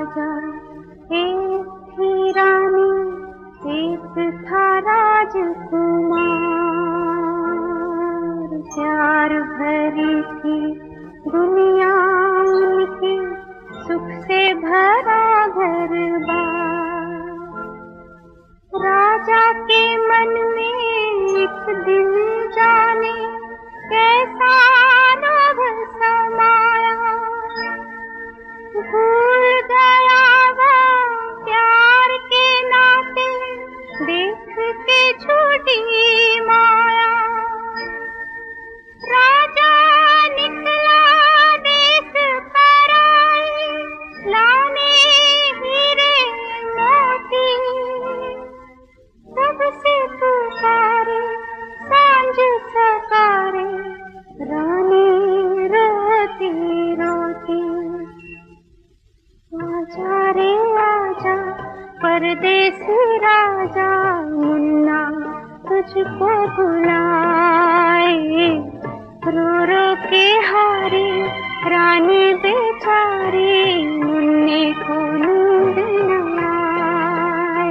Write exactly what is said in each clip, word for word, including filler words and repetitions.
राजा एक थी रानी, एक था राजकुमार। प्यार भरी थी दुनिया उनकी, सुख से भरा घर बार। राजा के मन में एक दिन जाने कैसा लोभ समाया, भूल गया वो प्यार के नाते देख के झूठी माया। राजा निकला देश पराए, लाने हीरे मोती। सबसे पुकारे सांझ सकारे, रानी रोती रोती। आजा रे आजा परदेसी राजा, मुन्ना तुझको बुलाए। रो रो के हारे रानी बेचारी, मुन्ने को नींद न आए।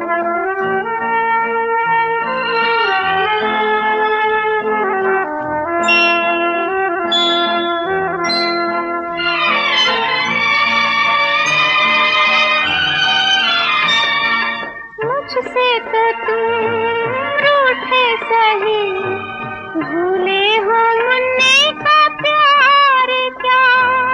मुझसे तो तुम रूठे सही, भूले हो मुन्ने का प्यार क्या।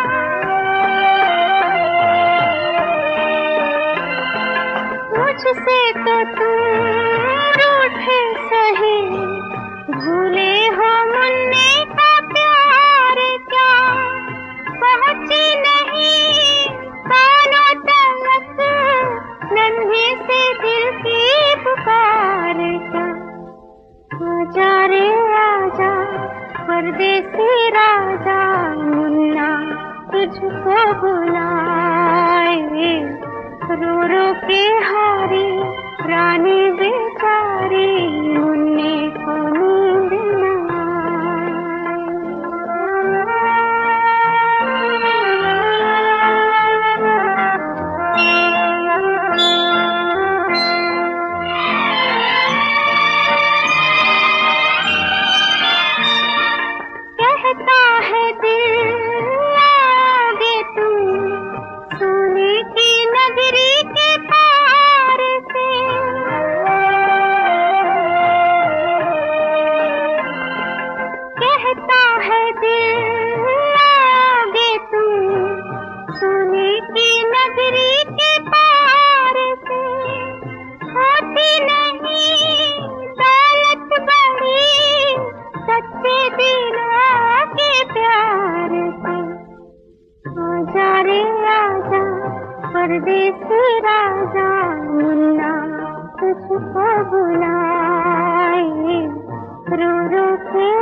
मुझसे तो तुम रूठे सही, भूले हो मुन्ने का प्यार क्या। पहुंची नहीं कानों तक नन्हे से दिल की पुकार क्या। आजा रे आजा परदेसी राजा, मुन्ना तुझको बुलाए। रो रो के हारी रानी बेचारी, मुन्ने को नींद न कहता है दिल आगे तुम, सोने की नगरी के पार से। कहता है दिल आगे तुम, सोने की नगरी के पार से। होती नहीं दौलत बड़ी, सच्चे दिलों के प्यार से। आजा रे आजा परदेसी राजा, मुन्ना तुझको बुलाए। रो रो के